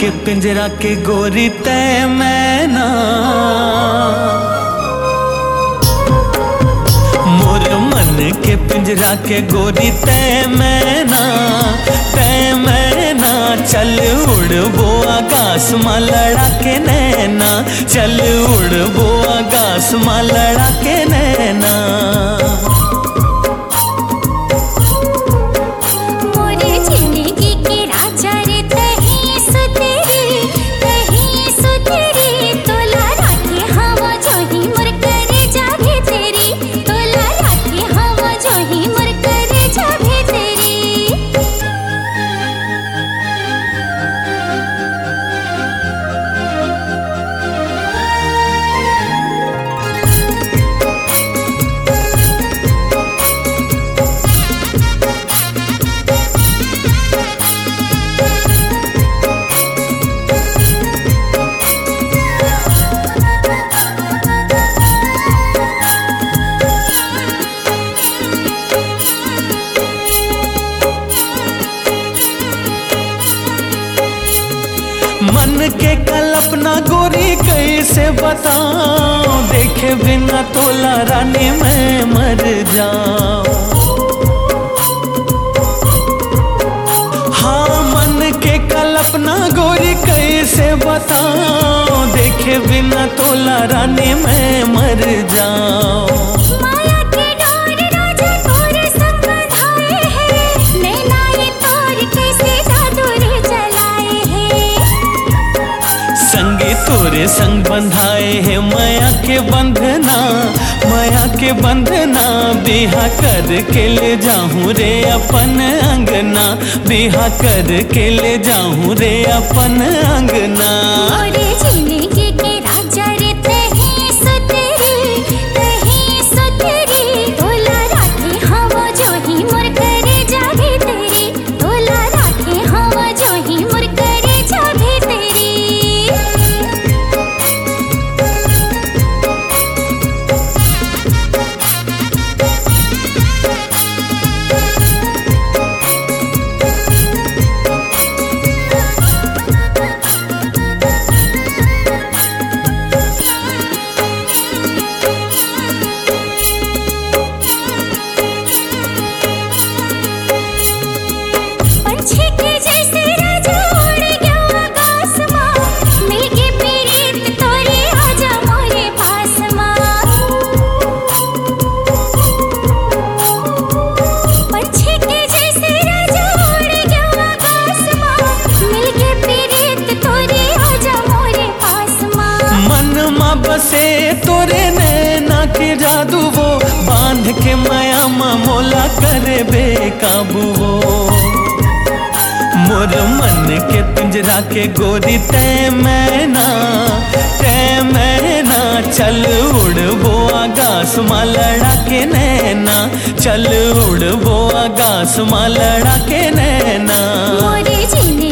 के पिंजरा के गोरी तय मैना, मोर मन के पिंजरा के गोरी तय मैना, तय मैना। चल उड़बो आकाश में लड़ा के नैना, चल उड़बो आकाश में लड़ा के नैना। मन के कल्पना गोरी कैसे बताऊं, देखे बिना तोला रानी मैं मर जाऊं। हाँ मन के कल्पना गोरी कैसे बताऊं, देखे बिना तोला रानी मैं मर जाऊं। तोरे संग बंधाए है माया के बंधना, माया के बंधना। बिहा कर के ले जाऊं रे अपन अंगना, बिहा कर के ले जाऊं रे अपन अंगना। बसे तोरे नैना के जादू वो, बांध के माया मोला करे बेकाबू वो। मोर मन के पिंजरा के गोरी तय मैना, तय मैना। चल उड़बो आकाश में लड़ा के नैना, चल उड़बो आकाश में लड़ा के नैना।